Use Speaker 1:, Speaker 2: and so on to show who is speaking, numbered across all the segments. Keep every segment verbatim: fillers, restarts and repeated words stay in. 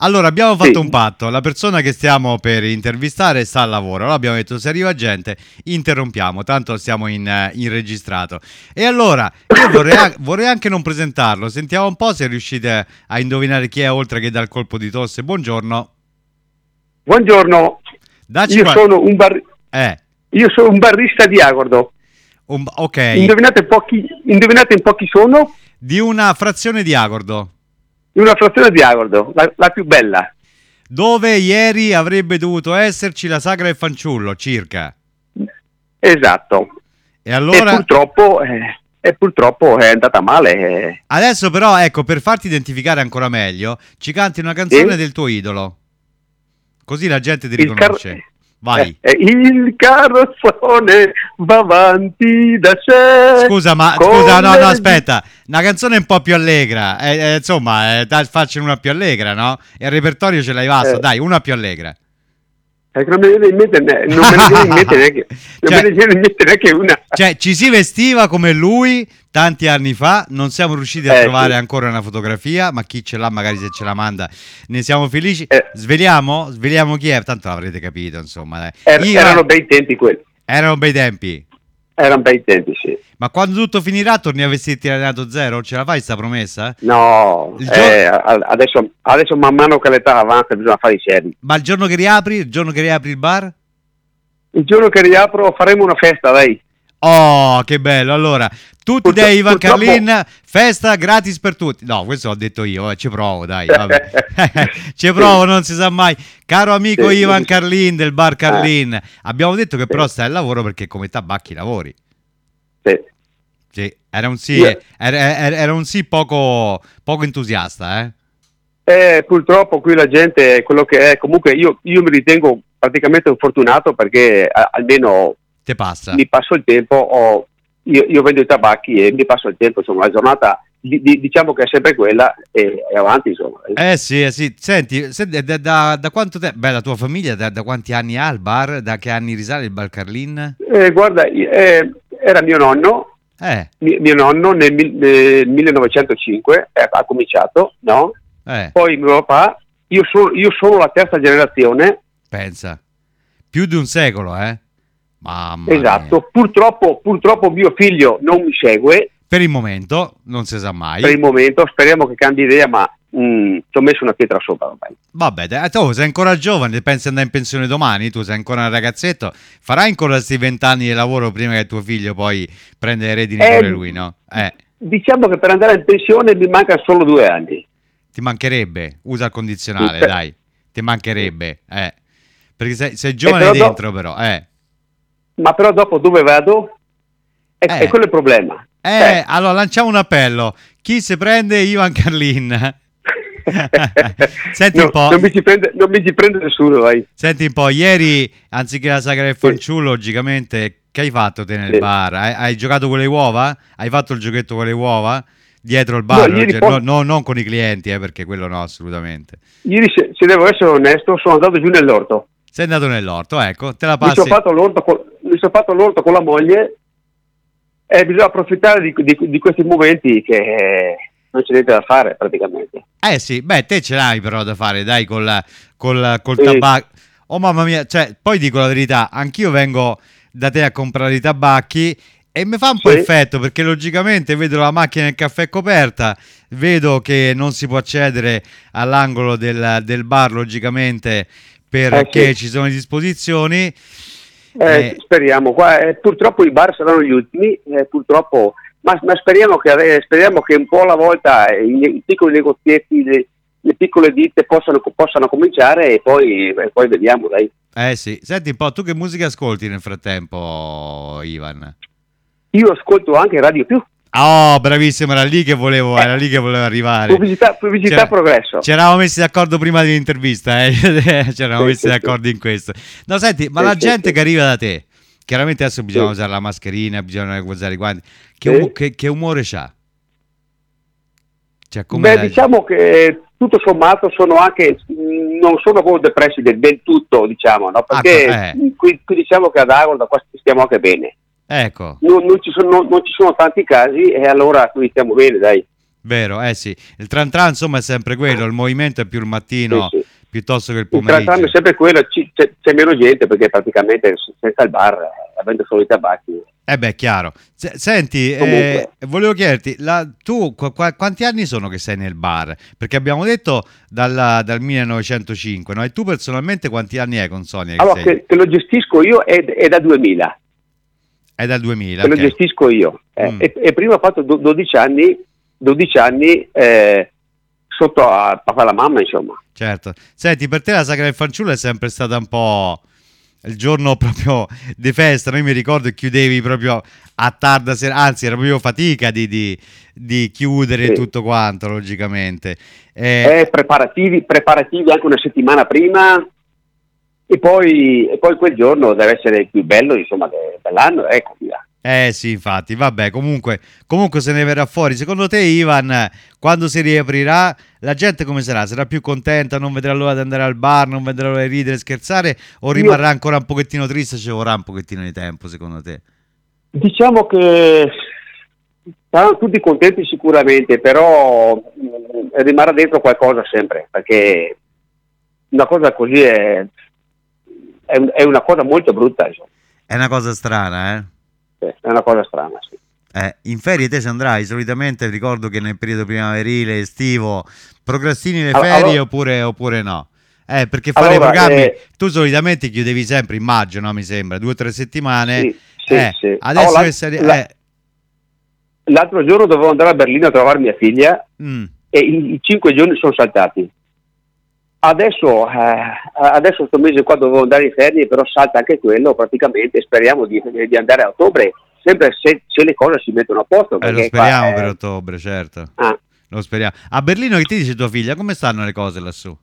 Speaker 1: Allora, abbiamo fatto
Speaker 2: Sì.
Speaker 1: un patto. La persona che stiamo per intervistare sta al lavoro. Allora abbiamo detto, se arriva gente, interrompiamo. Tanto siamo in, eh, in registrato. E allora, io vorrei, a- vorrei anche non presentarlo. Sentiamo un po' se riuscite a indovinare chi è, oltre che dal colpo di tosse. Buongiorno.
Speaker 2: Buongiorno,
Speaker 1: Dacci
Speaker 2: io
Speaker 1: qua...
Speaker 2: sono un bar-
Speaker 1: Eh,
Speaker 2: io sono un barista di Agordo.
Speaker 1: un- ok.
Speaker 2: Indovinate un po' chi, indovinate un po' chi sono?
Speaker 1: Di una frazione di Agordo,
Speaker 2: Di una frazione di Agordo, la, la più bella.
Speaker 1: dove ieri avrebbe dovuto esserci la sagra del fanciullo, circa.
Speaker 2: Esatto.
Speaker 1: E
Speaker 2: E
Speaker 1: allora...
Speaker 2: purtroppo, eh, e purtroppo è andata male. eh.
Speaker 1: Adesso però, ecco, per farti identificare ancora meglio, ci canti una canzone
Speaker 2: Sì?
Speaker 1: del tuo idolo. Così la gente ti
Speaker 2: Il car-
Speaker 1: riconosce. Vai.
Speaker 2: eh, eh, il carrozzone va avanti da sé.
Speaker 1: Scusa, ma
Speaker 2: con
Speaker 1: scusa, no, no,
Speaker 2: le-
Speaker 1: aspetta. Una canzone un po' più allegra. Eh, eh, insomma, eh, dai, faccene una più allegra, no? E il repertorio ce l'hai vasto,
Speaker 2: Eh.
Speaker 1: dai, una più allegra.
Speaker 2: Perché non me ne viene in mente, ne- non me ne viene in mente neanche, non
Speaker 1: Cioè-
Speaker 2: me ne viene in mente neanche una.
Speaker 1: Cioè, ci si vestiva come lui tanti anni fa, non siamo riusciti a
Speaker 2: Eh,
Speaker 1: trovare
Speaker 2: sì.
Speaker 1: ancora una fotografia, ma chi ce l'ha, magari se ce la manda, ne siamo felici.
Speaker 2: Eh.
Speaker 1: Sveliamo? Sveliamo chi è? Tanto l'avrete capito, insomma. Dai.
Speaker 2: Er-
Speaker 1: Io-
Speaker 2: erano bei tempi quelli,
Speaker 1: erano bei tempi.
Speaker 2: erano bei tempi, sì.
Speaker 1: Ma quando tutto finirà torni a vestirti allenato zero? Ce la fai sta promessa?
Speaker 2: No,
Speaker 1: Il
Speaker 2: eh, a- adesso, adesso man mano che l'età avanza bisogna fare i seri.
Speaker 1: Ma il giorno che riapri, il giorno che riapri il bar?
Speaker 2: Il giorno che riapro faremo una festa, dai.
Speaker 1: Oh, che bello! Allora, tutti
Speaker 2: Purtro-
Speaker 1: dei Ivan
Speaker 2: purtroppo-
Speaker 1: Carlin, festa gratis per tutti. No, questo l'ho detto io, eh, ci provo, dai, vabbè. Ci provo, non si sa mai. Caro amico
Speaker 2: Sì,
Speaker 1: Ivan
Speaker 2: sì, sì.
Speaker 1: Carlin del bar Carlin, abbiamo detto che però stai al lavoro perché come tabacchi lavori.
Speaker 2: Sì.
Speaker 1: Sì, era un sì,
Speaker 2: Io-
Speaker 1: era, era- era un sì poco, poco entusiasta, eh?
Speaker 2: Eh, purtroppo qui la gente è quello che è. Comunque io, io mi ritengo praticamente un fortunato perché a- almeno
Speaker 1: Te passa.
Speaker 2: mi passo il tempo, ho- io, io vendo i tabacchi e mi passo il tempo, insomma la giornata di- di- diciamo che è sempre quella e, e avanti, insomma.
Speaker 1: Eh sì, eh sì. Senti, se- da, da- da quanto tempo? Beh, la tua famiglia da, da quanti anni ha il bar? Da che anni risale il bar Carlin?
Speaker 2: Eh, guarda, eh, era mio nonno,
Speaker 1: Eh,
Speaker 2: mi- mio nonno nel, mil- nel millenovecentocinque eh, ha cominciato, no?
Speaker 1: eh,
Speaker 2: Poi mio papà, io sono, io sono la terza generazione,
Speaker 1: pensa. Più di un secolo, eh? Mamma
Speaker 2: esatto.
Speaker 1: mia.
Speaker 2: Purtroppo, purtroppo mio figlio non mi segue
Speaker 1: Per il momento, non si sa mai.
Speaker 2: per il momento, speriamo che cambi idea, ma mm, ci ho messo una pietra sopra ormai.
Speaker 1: Vabbè, dai, tu sei ancora giovane, pensi di andare in pensione domani? Tu sei ancora un ragazzetto, farai ancora questi vent'anni di lavoro prima che tuo figlio poi prenda le redini
Speaker 2: Eh,
Speaker 1: pure lui, no? Eh,
Speaker 2: Diciamo che per andare in pensione mi mancano solo due anni.
Speaker 1: ti mancherebbe, usa il condizionale,
Speaker 2: Sì.
Speaker 1: dai, ti mancherebbe, eh. Perché sei, sei giovane
Speaker 2: però do-
Speaker 1: dentro però, eh.
Speaker 2: Ma però dopo dove vado? È,
Speaker 1: Eh.
Speaker 2: è quello il problema.
Speaker 1: Eh, allora lanciamo un appello. Chi se prende Ivan Carlin? Senti
Speaker 2: No,
Speaker 1: un po'.
Speaker 2: Non mi ci prende, non mi ci prende nessuno, vai.
Speaker 1: Senti un po', ieri, anziché la sagra del fanciullo, logicamente, che hai fatto te nel
Speaker 2: Sì.
Speaker 1: bar? Hai, hai giocato con le uova? Hai fatto il giochetto con le uova? Dietro il bar?
Speaker 2: No, ieri
Speaker 1: Cioè,
Speaker 2: poi-
Speaker 1: no, no, non con i clienti, eh, perché quello no, assolutamente.
Speaker 2: Ieri, se, se devo essere onesto, sono andato giù nell'orto.
Speaker 1: Sei andato nell'orto, ecco, te la
Speaker 2: Mi
Speaker 1: passi.
Speaker 2: sono fatto l'orto con, mi sono fatto l'orto con la moglie e bisogna approfittare di, di- di questi momenti che eh, non c'è niente da fare praticamente.
Speaker 1: Eh sì, beh, te ce l'hai però da fare, dai, col, col, col
Speaker 2: Sì.
Speaker 1: tabacco. Oh mamma mia, cioè, poi dico la verità, anch'io vengo da te a comprare i tabacchi e mi fa un po'
Speaker 2: Sì.
Speaker 1: effetto perché logicamente vedo la macchina del caffè coperta, vedo che non si può accedere all'angolo del, del bar logicamente perché
Speaker 2: Eh, sì.
Speaker 1: ci sono le disposizioni.
Speaker 2: Eh,
Speaker 1: Eh,
Speaker 2: Speriamo, qua, eh, purtroppo i bar saranno gli ultimi, eh, purtroppo, ma, ma speriamo, che, ade- speriamo che un po' alla volta eh, i, i piccoli negozietti, le, le piccole ditte possano, possano cominciare e poi, e poi vediamo, dai.
Speaker 1: eh sì, senti un po', tu che musica ascolti nel frattempo, Ivan?
Speaker 2: Io ascolto anche Radio Più,
Speaker 1: Oh, bravissimo, era lì che volevo, era lì che volevo arrivare.
Speaker 2: pubblicità, pubblicità
Speaker 1: C'era-
Speaker 2: progresso.
Speaker 1: Ci eravamo messi d'accordo prima dell'intervista, eh? Ci eravamo
Speaker 2: Sì,
Speaker 1: messi
Speaker 2: sì,
Speaker 1: d'accordo in questo. No, senti, ma
Speaker 2: Sì,
Speaker 1: la
Speaker 2: sì,
Speaker 1: gente
Speaker 2: sì.
Speaker 1: che arriva da te, chiaramente adesso bisogna
Speaker 2: Sì.
Speaker 1: usare la mascherina, bisogna usare i guanti. Che,
Speaker 2: Sì.
Speaker 1: umo- che- che umore c'ha? Cioè, come
Speaker 2: Beh,
Speaker 1: la-
Speaker 2: diciamo che tutto sommato sono anche, mh, non sono proprio depressi del, del tutto, diciamo, no? Perché
Speaker 1: Ah, eh.
Speaker 2: qui, qui diciamo che ad Agorda qua stiamo anche bene.
Speaker 1: Ecco,
Speaker 2: Non, non ci sono, non ci sono tanti casi e allora qui stiamo bene, dai.
Speaker 1: Vero, eh sì. Il tran tran insomma è sempre quello, il movimento è più il mattino
Speaker 2: Sì, sì.
Speaker 1: piuttosto che il
Speaker 2: Il tram tram
Speaker 1: pomeriggio.
Speaker 2: è sempre quello, ci- c'è, c'è meno gente perché praticamente senza il bar, eh, avendo solo i tabacchi.
Speaker 1: Eh beh, chiaro. Se- senti, eh,
Speaker 2: Comunque,
Speaker 1: volevo chiederti, la- tu qua- qua- quanti anni sono che sei nel bar? Perché abbiamo detto dalla- dal millenovecentocinque, no? E tu personalmente quanti anni hai con Sonia che
Speaker 2: allora
Speaker 1: sei?
Speaker 2: che, che lo gestisco io è, è da duemila,
Speaker 1: È dal duemila,
Speaker 2: che lo
Speaker 1: ok.
Speaker 2: gestisco io. eh.
Speaker 1: Mm.
Speaker 2: E, e prima ho fatto do- dodici anni, dodici anni eh, sotto a papà e la mamma, insomma.
Speaker 1: Certo. Senti, per te la Sagra del Fanciullo è sempre stata un po' il giorno proprio di festa. Noi mi ricordo che chiudevi proprio a tarda sera, anzi era proprio fatica di, di- di chiudere
Speaker 2: Sì.
Speaker 1: tutto quanto, logicamente. Eh,
Speaker 2: Eh, preparativi, preparativi anche una settimana prima e poi, e poi quel giorno deve essere il più bello, insomma, de- dell'anno, ecco via.
Speaker 1: eh sì, infatti, vabbè, comunque, comunque se ne verrà fuori. Secondo te, Ivan, quando si riaprirà, la gente come sarà? Sarà più contenta, non vedrà l'ora di andare al bar, non vedrà l'ora di ridere, scherzare, o
Speaker 2: Io
Speaker 1: rimarrà ancora un pochettino triste, ci vorrà un pochettino di tempo, secondo te?
Speaker 2: diciamo che saranno tutti contenti sicuramente, però mh, rimarrà dentro qualcosa sempre, perché una cosa così è, è, un- è una cosa molto brutta, insomma.
Speaker 1: È una cosa strana, eh?
Speaker 2: È una cosa strana, sì.
Speaker 1: Eh, in ferie te se andrai, solitamente ricordo che nel periodo primaverile, estivo, procrastini le
Speaker 2: All-
Speaker 1: ferie
Speaker 2: allora,
Speaker 1: oppure, oppure no? Eh, perché fare i
Speaker 2: allora
Speaker 1: programmi,
Speaker 2: eh,
Speaker 1: tu solitamente chiudevi sempre in maggio, no? Mi sembra, due o tre settimane.
Speaker 2: sì, sì,
Speaker 1: Eh,
Speaker 2: sì.
Speaker 1: adesso
Speaker 2: Allora,
Speaker 1: che sei...
Speaker 2: la-
Speaker 1: Eh,
Speaker 2: l'altro giorno dovevo andare a Berlino a trovare mia figlia
Speaker 1: mm,
Speaker 2: e i, i cinque giorni sono saltati. Adesso, eh, adesso questo mese qua dovevo andare in ferie, però salta anche quello praticamente. Speriamo di, di andare a ottobre, sempre se, se le cose si mettono a posto.
Speaker 1: eh, lo
Speaker 2: Perché
Speaker 1: speriamo
Speaker 2: qua,
Speaker 1: per
Speaker 2: eh,
Speaker 1: ottobre, certo.
Speaker 2: ah,
Speaker 1: Lo speriamo. A Berlino che ti dice tua figlia? Come stanno le cose lassù?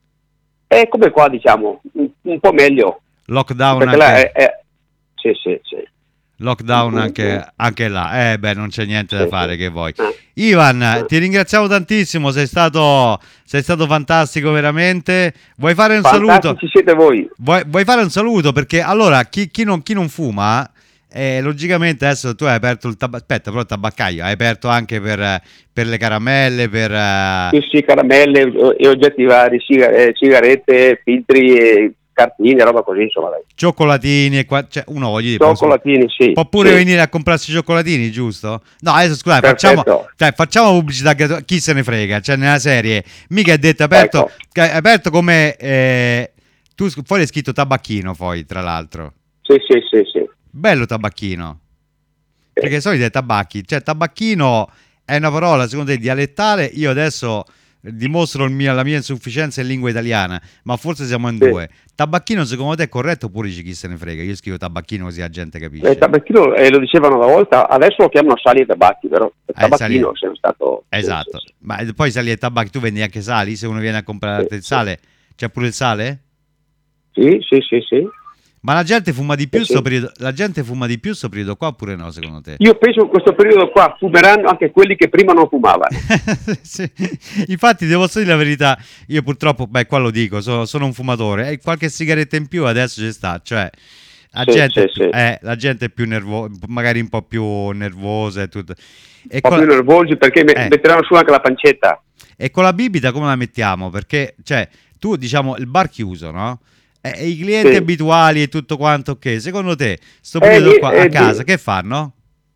Speaker 2: è come qua, diciamo, un, un po' meglio.
Speaker 1: Lockdown
Speaker 2: Perché là
Speaker 1: anche...
Speaker 2: è, è- sì, sì, sì.
Speaker 1: Lockdown
Speaker 2: Mm, mm,
Speaker 1: anche, anche là, eh beh, non c'è niente da
Speaker 2: sì,
Speaker 1: fare,
Speaker 2: sì.
Speaker 1: che vuoi.
Speaker 2: Ah,
Speaker 1: Ivan,
Speaker 2: ah.
Speaker 1: ti ringraziamo tantissimo, sei stato, sei stato fantastico veramente. Vuoi fare un saluto?
Speaker 2: Fantastici siete voi.
Speaker 1: Vuoi, vuoi fare un saluto? Perché allora chi, chi non, chi non fuma, eh, logicamente adesso tu hai aperto il tabaccaio, aspetta, però il tabaccaio, hai aperto anche per, eh, per le caramelle, per... eh,
Speaker 2: Sì, sì, caramelle e oggetti vari, siga- eh, sigarette, filtri, e cartine, roba così, insomma. Dai.
Speaker 1: cioccolatini, e qua, cioè uno voglio dire, può,
Speaker 2: Cioccolatini, sì.
Speaker 1: può pure
Speaker 2: sì.
Speaker 1: venire a comprarsi i cioccolatini, giusto? No, adesso scusate, facciamo,
Speaker 2: Perfetto.
Speaker 1: cioè, facciamo pubblicità gratuita, chi se ne frega, cioè nella serie, mica è detto aperto,
Speaker 2: Ecco.
Speaker 1: che è aperto come, eh, tu sc- fuori è scritto tabacchino poi, tra l'altro,
Speaker 2: Sì, sì, sì, sì.
Speaker 1: bello tabacchino,
Speaker 2: Eh,
Speaker 1: perché solito è tabacchi, cioè tabacchino è una parola secondo te dialettale, io adesso dimostro il mio- la mia insufficienza in lingua italiana, ma forse siamo in
Speaker 2: Sì.
Speaker 1: due. Tabacchino secondo te è corretto oppure dici chi se ne frega? Io scrivo tabacchino così la gente
Speaker 2: Eh,
Speaker 1: capisce.
Speaker 2: Il tabacchino eh, lo dicevano una volta, adesso lo chiamano sali e tabacchi, però il
Speaker 1: Eh,
Speaker 2: tabacchino
Speaker 1: sali-
Speaker 2: è sempre stato... sì,
Speaker 1: Esatto,
Speaker 2: sì, sì.
Speaker 1: ma poi sali e tabacchi, tu vendi anche sali? Se uno viene a comprare
Speaker 2: Sì,
Speaker 1: il
Speaker 2: sì.
Speaker 1: sale, c'è pure il sale?
Speaker 2: Sì, sì, sì, sì.
Speaker 1: Ma la gente fuma di più
Speaker 2: Sì,
Speaker 1: sto
Speaker 2: sì.
Speaker 1: periodo, la gente fuma di più sto periodo qua oppure no, secondo te?
Speaker 2: Io penso che in questo periodo qua fumeranno anche quelli che prima non fumavano.
Speaker 1: Sì. Infatti devo dire la verità, io purtroppo, beh qua lo dico, sono, sono un fumatore e qualche sigaretta in più adesso ci sta, cioè la,
Speaker 2: Sì,
Speaker 1: gente,
Speaker 2: sì,
Speaker 1: è più,
Speaker 2: sì.
Speaker 1: eh, la gente è più nervosa, magari un po' più nervosa e tutto. E
Speaker 2: Un po'
Speaker 1: con,
Speaker 2: più nervosi perché me-
Speaker 1: eh,
Speaker 2: metteranno su anche la pancetta.
Speaker 1: e con la bibita come la mettiamo? Perché, cioè, tu diciamo il bar chiuso, no? E, e i clienti
Speaker 2: Sì.
Speaker 1: abituali e tutto quanto, ok? Secondo te, sto
Speaker 2: Eh,
Speaker 1: periodo
Speaker 2: di-
Speaker 1: qua
Speaker 2: eh,
Speaker 1: a
Speaker 2: di-
Speaker 1: casa, che fanno?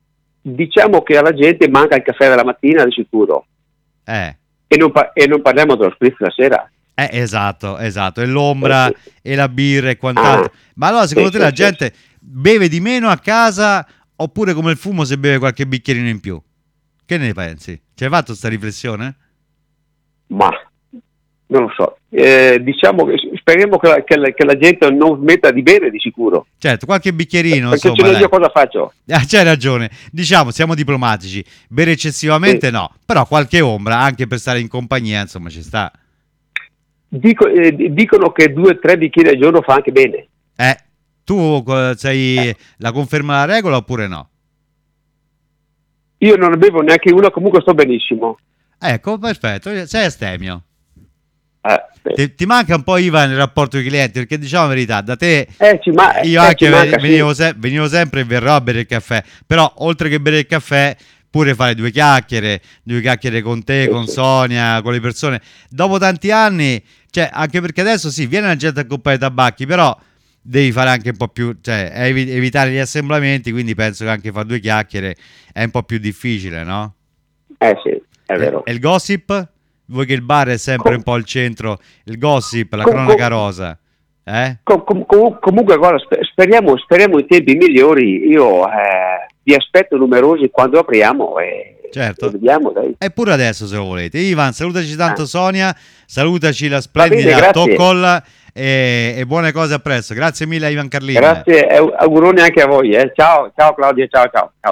Speaker 2: Diciamo che alla gente manca il caffè della mattina di sicuro
Speaker 1: Eh.
Speaker 2: e non, pa- e non parliamo dello spritz la sera.
Speaker 1: Eh, esatto, esatto, e l'ombra
Speaker 2: Eh, sì.
Speaker 1: e la birra e quant'altro.
Speaker 2: Ah,
Speaker 1: Ma allora, secondo
Speaker 2: sì,
Speaker 1: te la
Speaker 2: sì, sì.
Speaker 1: gente beve di meno a casa oppure come il fumo se beve qualche bicchierino in più? Che ne pensi? Ci hai fatto sta riflessione?
Speaker 2: Ma non lo so. Eh, diciamo che speriamo che la, che la- che la gente non smetta di bere di sicuro.
Speaker 1: Certo, qualche bicchierino,
Speaker 2: Perché
Speaker 1: insomma,
Speaker 2: ce l'ho
Speaker 1: dai.
Speaker 2: io cosa faccio?
Speaker 1: Ah, c'hai ragione, diciamo, siamo diplomatici. Bere eccessivamente
Speaker 2: Sì.
Speaker 1: no, però qualche ombra anche per stare in compagnia, insomma, ci sta.
Speaker 2: Dico- eh, dicono che due o tre bicchieri al giorno fa anche bene.
Speaker 1: Eh, tu eh, sei la conferma la regola oppure no?
Speaker 2: Io non ne bevo neanche uno, comunque sto benissimo.
Speaker 1: Ecco, perfetto, sei astemio.
Speaker 2: Eh, sì.
Speaker 1: Ti, ti manca un po' Ivan nel rapporto con i clienti, perché diciamo la verità, da te
Speaker 2: Eh, ci ma-
Speaker 1: io
Speaker 2: eh,
Speaker 1: anche
Speaker 2: ci manca,
Speaker 1: venivo,
Speaker 2: sì.
Speaker 1: se- venivo sempre e verrò a bere il caffè, però oltre che bere il caffè pure fare due chiacchiere, due chiacchiere con te,
Speaker 2: Sì,
Speaker 1: con
Speaker 2: sì.
Speaker 1: Sonia, con le persone. Dopo tanti anni, cioè, anche perché adesso sì, viene la gente a comprare i tabacchi, però devi fare anche un po' più, cioè, evi- evitare gli assemblamenti, quindi penso che anche fare due chiacchiere è un po' più difficile, no?
Speaker 2: Eh sì, è
Speaker 1: E,
Speaker 2: vero.
Speaker 1: e il gossip? Vuoi che il bar è sempre
Speaker 2: Com-
Speaker 1: un po' il centro, il gossip, la
Speaker 2: com-
Speaker 1: cronaca
Speaker 2: com-
Speaker 1: rosa, eh?
Speaker 2: com- com- com- comunque, guarda, sper- speriamo, speriamo in tempi migliori. Io eh, vi aspetto numerosi quando apriamo e, e
Speaker 1: Certo.
Speaker 2: vediamo, dai.
Speaker 1: E pure adesso se lo volete. Ivan, salutaci tanto
Speaker 2: Ah,
Speaker 1: Sonia, salutaci la
Speaker 2: va bene,
Speaker 1: splendida
Speaker 2: grazie.
Speaker 1: Toccol e, e buone cose appresso. Grazie mille a Ivan Carlin.
Speaker 2: Grazie e auguroni anche a voi. Eh. Ciao, ciao Claudio, ciao, ciao. Ciao.